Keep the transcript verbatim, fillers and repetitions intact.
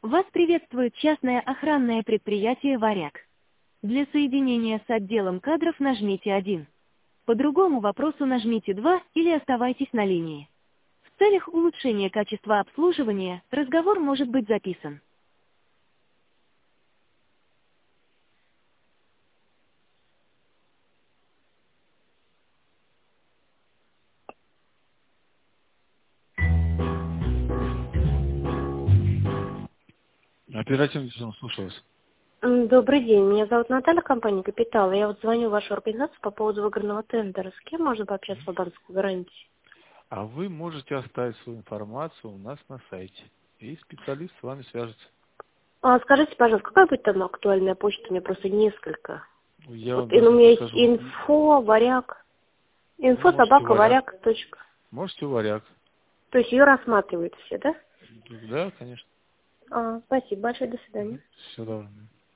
Вас приветствует частное охранное предприятие «Варяг». Для соединения с отделом кадров нажмите один. По другому вопросу нажмите два или оставайтесь на линии. В целях улучшения качества обслуживания разговор может быть записан. Оперативно слушаю вас. М, Добрый день, меня зовут Наталья, компания «Капитал». Я вот звоню в вашу организацию по поводу выигранного тендера. С кем можно пообщаться по банковской гарантии? А вы можете оставить свою информацию у нас на сайте. И специалист с вами свяжется. А, скажите, пожалуйста, какая будет там актуальная почта? У меня просто несколько. Я вам Вот и даже у не меня есть подскажу. инфо, варяг. Ну, Инфо, можете собака, варяг. варяг, точка. Можете варяг. То есть ее рассматривают все, да? Да, конечно. А, спасибо большое, до свидания. Все доброго.